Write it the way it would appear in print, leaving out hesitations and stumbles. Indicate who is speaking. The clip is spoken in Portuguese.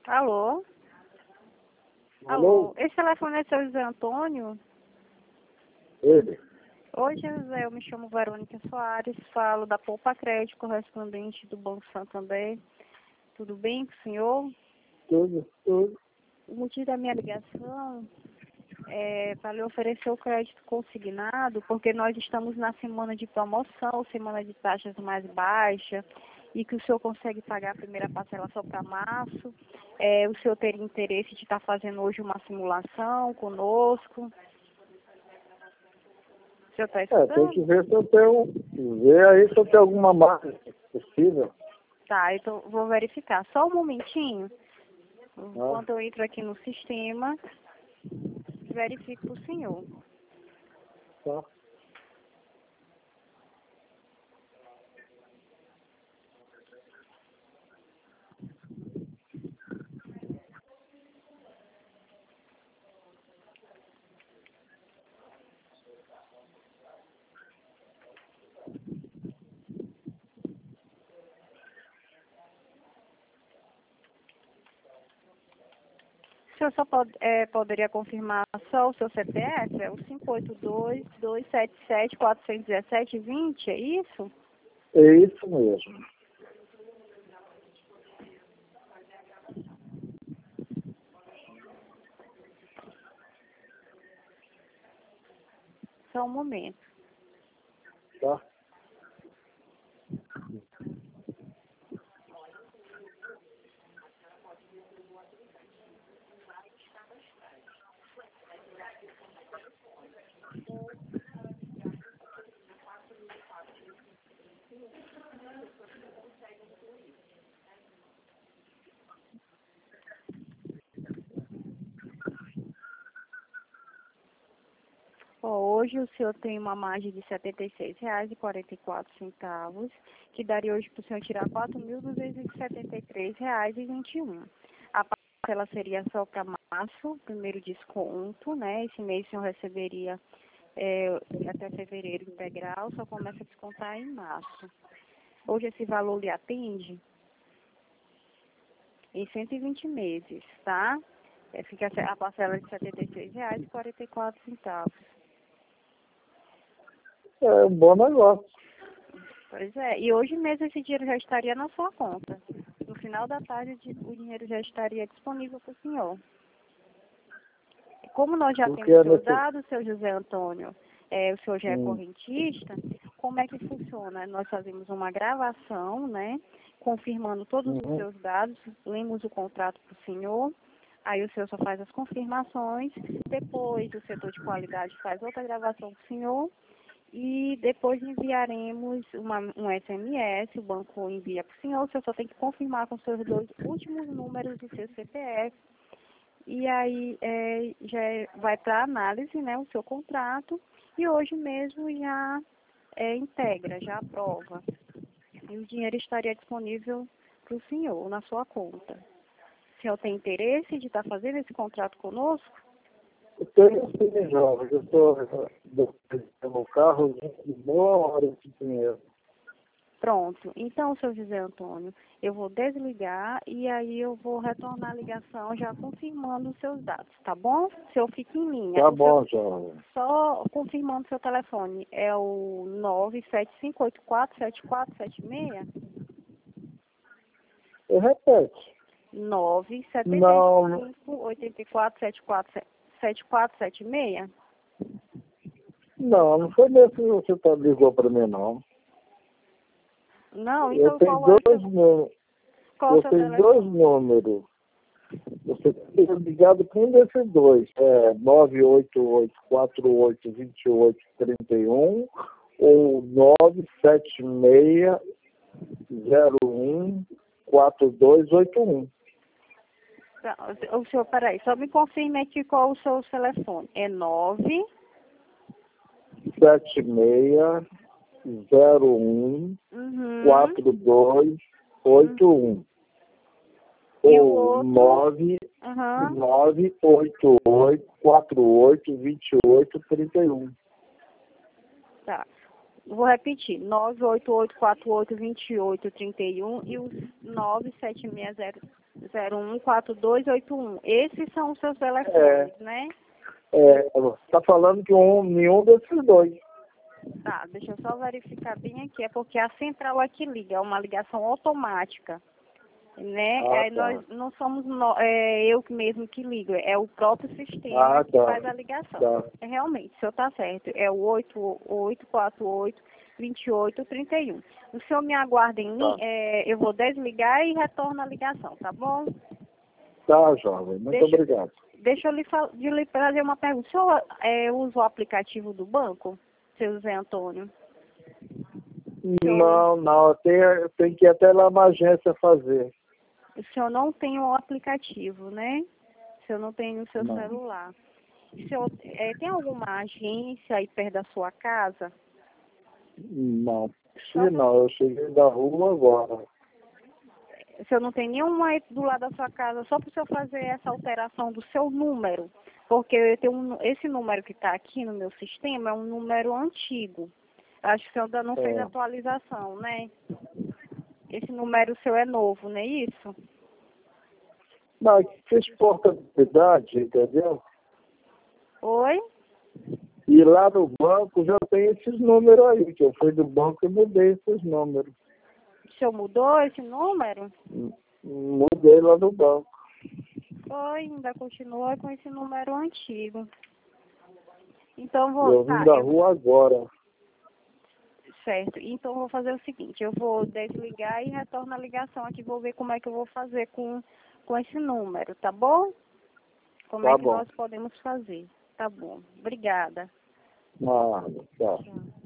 Speaker 1: Alô?
Speaker 2: Alô?
Speaker 1: Esse telefone é seu José Antônio?
Speaker 2: Ele?
Speaker 1: Oi, José, eu me chamo Verônica Soares, falo da Poupa Crédito, correspondente do Banco Santander. Tudo bem com o senhor?
Speaker 2: Tudo.
Speaker 1: O motivo da minha ligação é para lhe oferecer o crédito consignado, porque nós estamos na semana de promoção, semana de taxas mais baixas, e que o senhor consegue pagar a primeira parcela só para março. O senhor teria interesse de estar fazendo hoje uma simulação conosco? O senhor está escutando?
Speaker 2: Tem que ver se eu tenho. Ver aí se eu tenho alguma marca possível.
Speaker 1: Tá, então vou verificar. Só um momentinho. Enquanto eu entro aqui no sistema, verifico para o senhor.
Speaker 2: Tá.
Speaker 1: O senhor só poderia confirmar só o seu CPF? É o 582-277-417-20, é isso?
Speaker 2: É isso mesmo.
Speaker 1: Só um momento.
Speaker 2: Tá?
Speaker 1: Hoje o senhor tem uma margem de R$ 76,44, que daria hoje para o senhor tirar R$ 4.273,21. A parcela seria só para março, primeiro desconto, né? Esse mês o senhor receberia até fevereiro integral, só começa a descontar em março. Hoje esse valor lhe atende em 120 meses, tá? Fica a parcela de R$ 76,44.
Speaker 2: É um bom negócio.
Speaker 1: Pois é, e hoje mesmo esse dinheiro já estaria na sua conta. No final da tarde o dinheiro já estaria disponível para o senhor. Como nós já
Speaker 2: Porque
Speaker 1: temos
Speaker 2: é
Speaker 1: seus
Speaker 2: nesse...
Speaker 1: dados, seu José Antônio, o senhor já é correntista, como é que funciona? Nós fazemos uma gravação, né, confirmando todos os seus dados, lemos o contrato para o senhor, aí o senhor só faz as confirmações, depois o setor de qualidade faz outra gravação para o senhor, e depois enviaremos um SMS, o banco envia para o senhor só tem que confirmar com os seus dois últimos números do seu CPF, e aí já vai para análise, né, o seu contrato, e hoje mesmo já integra, já aprova. E o dinheiro estaria disponível para o senhor, na sua conta. O senhor tem interesse de estar fazendo esse contrato conosco?
Speaker 2: Eu tenho sim, jovem. Eu estou no carro de boa hora esse dinheiro.
Speaker 1: Pronto. Então, seu José Antônio, eu vou desligar e aí eu vou retornar a ligação já confirmando os seus dados, tá bom? O senhor fica em linha.
Speaker 2: Tá bom, jovem.
Speaker 1: Só confirmando seu telefone. É o 975847476?
Speaker 2: Eu repete.
Speaker 1: 97584747476?
Speaker 2: Não foi nesse que você ligou para mim, não.
Speaker 1: Não,
Speaker 2: Eu
Speaker 1: então
Speaker 2: tenho
Speaker 1: qual é
Speaker 2: dois números.
Speaker 1: qual o seu
Speaker 2: Dois
Speaker 1: telefone?
Speaker 2: números. Você tem ligado com um desses dois. É 988-48-28-31 ou 976-01-4281.
Speaker 1: Tá, o senhor, peraí, só me confirme aqui qual o seu telefone. É 9...
Speaker 2: 76-01-4281.
Speaker 1: E o
Speaker 2: Ou
Speaker 1: outro?
Speaker 2: 988-48-28-31.
Speaker 1: Tá. Vou repetir. 988482831 e os 976014281. 014281. Esses são os seus telefones, né?
Speaker 2: Você está falando que nenhum desses dois.
Speaker 1: Tá, deixa eu só verificar bem aqui. É porque a central aqui liga, é uma ligação automática, né?
Speaker 2: Tá.
Speaker 1: Nós não somos eu mesmo que ligo, é o próprio sistema que faz a ligação.
Speaker 2: Tá.
Speaker 1: Realmente, o senhor está certo. É o 8848-2831. O senhor me aguarda em mim, eu vou desligar e retorno a ligação, tá bom?
Speaker 2: Tá, jovem. Muito obrigado.
Speaker 1: Deixa eu lhe fazer uma pergunta. O senhor usa o aplicativo do banco, seu José Antônio?
Speaker 2: Não. Eu tenho que ir até lá na agência fazer.
Speaker 1: O senhor não tem o aplicativo, né? O senhor não tem no seu celular. O senhor tem alguma agência aí perto da sua casa?
Speaker 2: Não. Eu cheguei da rua agora.
Speaker 1: O senhor não tem nenhuma aí do lado da sua casa, só para o senhor fazer essa alteração do seu número? Porque eu tenho esse número que está aqui no meu sistema é um número antigo. Acho que o senhor ainda não fez atualização, né? Esse número seu é novo, não é isso?
Speaker 2: Não, fez portabilidade, entendeu?
Speaker 1: Oi?
Speaker 2: E lá no banco já tem esses números aí, que eu fui do banco e mudei esses números.
Speaker 1: O senhor mudou esse número?
Speaker 2: Mudei lá no banco.
Speaker 1: Oi, ainda continua com esse número antigo. Então
Speaker 2: Eu vim da rua agora.
Speaker 1: Certo. Então vou fazer o seguinte, eu vou desligar e retorno a ligação aqui, vou ver como é que eu vou fazer com esse número, tá bom? Como é que nós podemos fazer. Tá bom. Obrigada.
Speaker 2: Tá.
Speaker 1: Tchau.